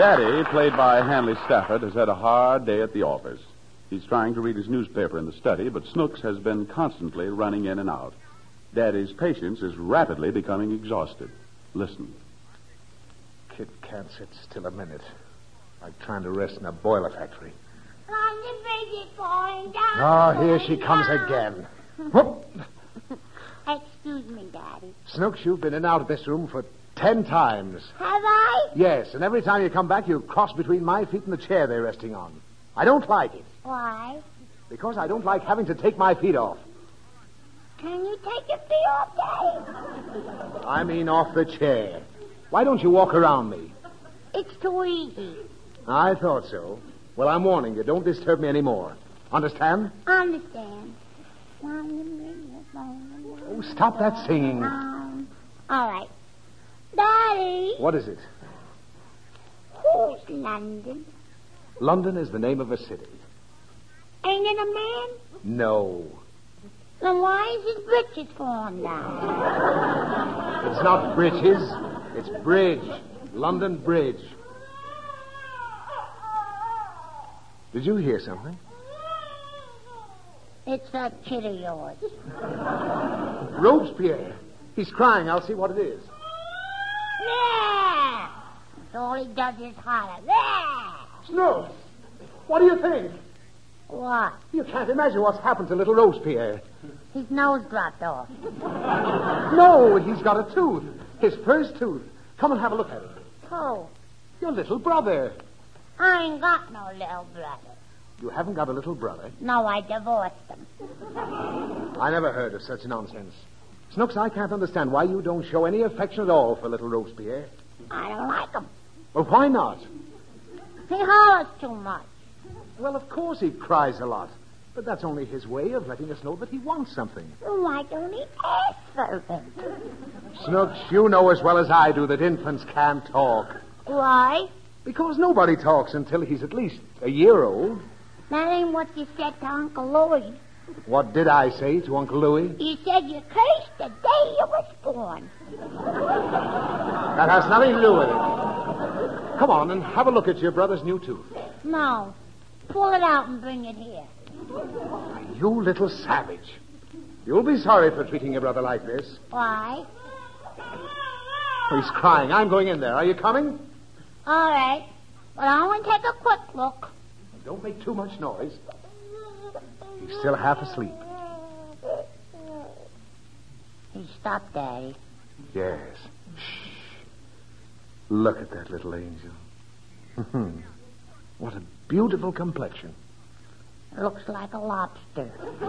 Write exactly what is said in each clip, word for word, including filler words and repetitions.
Daddy, played by Hanley Stafford, has had a hard day at the office. He's trying to read his newspaper in the study, but Snooks has been constantly running in and out. Daddy's patience is rapidly becoming exhausted. Listen. Kid can't sit still a minute. Like trying to rest in a boiler factory. On the bridge is falling down. Oh, here she comes again. Whoop. Excuse me, Daddy. Snooks, you've been in and out of this room for ten times. Have I? Yes, and every time you come back, you cross between my feet and the chair they're resting on. I don't like it. Why? Because I don't like having to take my feet off. Can you take your feet off, Daddy? I mean off the chair. Why don't you walk around me? It's too easy. I thought so. Well, I'm warning you. Don't disturb me anymore. Understand? Understand. Oh, stop that singing. Um, all right. Daddy. What is it? Who's London? London is the name of a city. Ain't it a man? No. Then why is his britches falling down? It's not britches. It's bridge. London Bridge. Did you hear something? It's that kid of yours. Robespierre. He's crying. I'll see what it is. Yeah. That's all he does is holler. Yeah. Snooks, what do you think? What? You can't imagine what's happened to little Robespierre. His nose dropped off. No, he's got a tooth. His first tooth. Come and have a look at it. Who? Your little brother. I ain't got no little brother. You haven't got a little brother? No, I divorced him. I never heard of such nonsense. Snooks, I can't understand why you don't show any affection at all for little Robespierre. I don't like him. Well, why not? He hollers too much. Well, of course he cries a lot. But that's only his way of letting us know that he wants something. Well, why don't he ask for it? Snooks, you know as well as I do that infants can't talk. Why? Because nobody talks until he's at least a year old. That ain't what you said to Uncle Louie. What did I say to Uncle Louie? You said you cursed the day you was born. That has nothing to do with it. Come on and have a look at your brother's new tooth. No. Pull it out and bring it here. You little savage. You'll be sorry for treating your brother like this. Why? Oh, he's crying. I'm going in there. Are you coming? All right. But I want to take a quick look. Don't make too much noise. He's still half asleep. He stopped, Daddy. Yes. Shh. Look at that little angel. What a beautiful complexion. Looks like a lobster.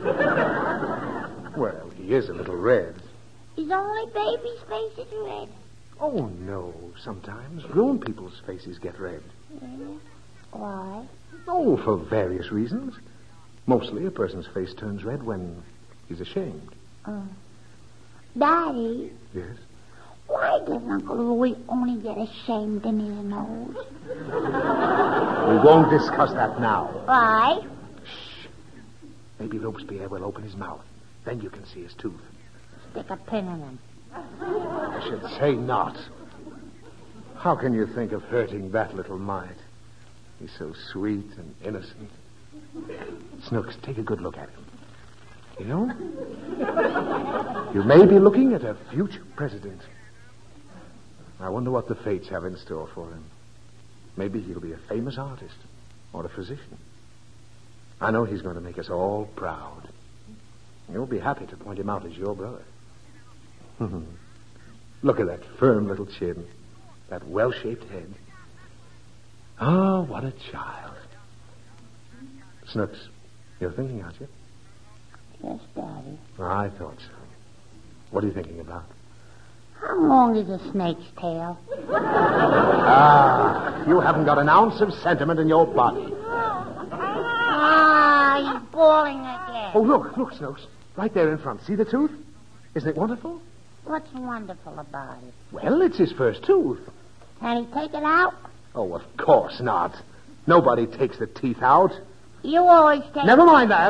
Well, he is a little red. His only baby's face is red. Oh, no. Sometimes grown people's faces get red. Yeah. Why? Oh, for various reasons. Mostly a person's face turns red when he's ashamed. Uh, Daddy. Yes? Why does Uncle Louie only get ashamed in his nose? We won't discuss that now. Why? Shh. Maybe Robespierre will open his mouth. Then you can see his tooth. Stick a pin in him. I should say not. How can you think of hurting that little mite? He's so sweet and innocent. Snooks, take a good look at him. You know, you may be looking at a future president. I wonder what the fates have in store for him. Maybe he'll be a famous artist or a physician. I know he's going to make us all proud. You'll be happy to point him out as your brother. Look at that firm little chin, that well-shaped head. Oh, what a child. Snooks, you're thinking, aren't you? Yes, Daddy. I thought so. What are you thinking about? How long is a snake's tail? Ah, you haven't got an ounce of sentiment in your body. Ah, he's bawling again. Oh, look, look, Snooks. Right there in front. See the tooth? Isn't it wonderful? What's wonderful about it? Well, it's his first tooth. Can he take it out? Oh, of course not. Nobody takes the teeth out. You always take... Never mind that.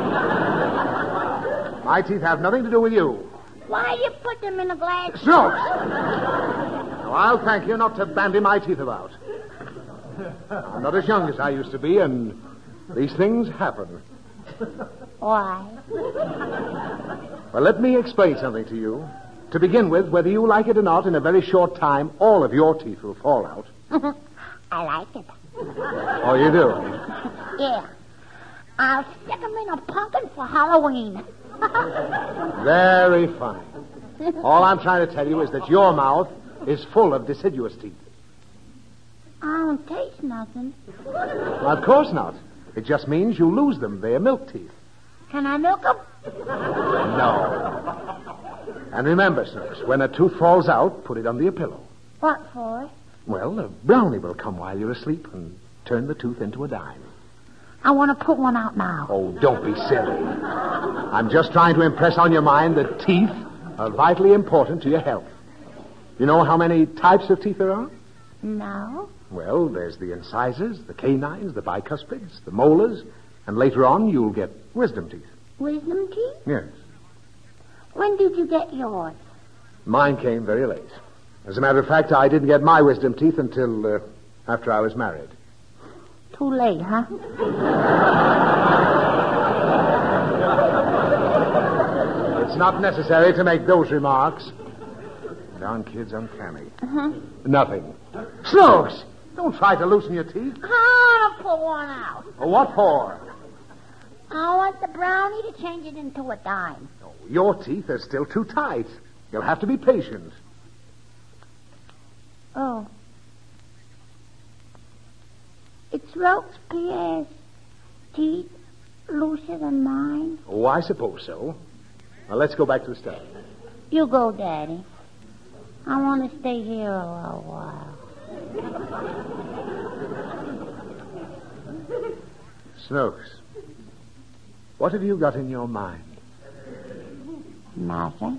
My teeth have nothing to do with you. Why do you put them in a glass? Snooks! Now, I'll thank you not to bandy my teeth about. I'm not as young as I used to be, and these things happen. Why? Well, let me explain something to you. To begin with, whether you like it or not, in a very short time, all of your teeth will fall out. I like it. Oh, you do? Yeah. I'll stick them in a pumpkin for Halloween. Very funny. All I'm trying to tell you is that your mouth is full of deciduous teeth. I don't taste nothing. Well, of course not. It just means you lose them. They are milk teeth. Can I milk them? No. And remember, Snooks, when a tooth falls out, put it under your pillow. What for? Well, a brownie will come while you're asleep and turn the tooth into a dime. I want to put one out now. Oh, don't be silly. I'm just trying to impress on your mind that teeth are vitally important to your health. You know how many types of teeth there are? No. Well, there's the incisors, the canines, the bicuspids, the molars, and later on you'll get wisdom teeth. Wisdom teeth? Yes. When did you get yours? Mine came very late. As a matter of fact, I didn't get my wisdom teeth until uh, after I was married. Too late, huh? It's not necessary to make those remarks. Darn kid's uncanny. Uh-huh. Nothing. Snooks! Don't try to loosen your teeth. I want to put one out. Well, what for? I want the brownie to change it into a dime. Oh, your teeth are still too tight. You'll have to be patient. Oh. It's Robespierre's teeth looser than mine. Oh, I suppose so. Now, let's go back to the study. You go, Daddy. I want to stay here a little while. Snooks, what have you got in your mind? Nothing.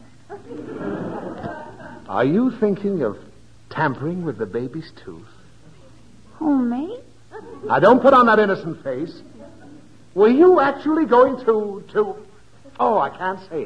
Are you thinking of tampering with the baby's tooth? Who, me? Now, don't put on that innocent face. Were you actually going to, to... Oh, I can't say it.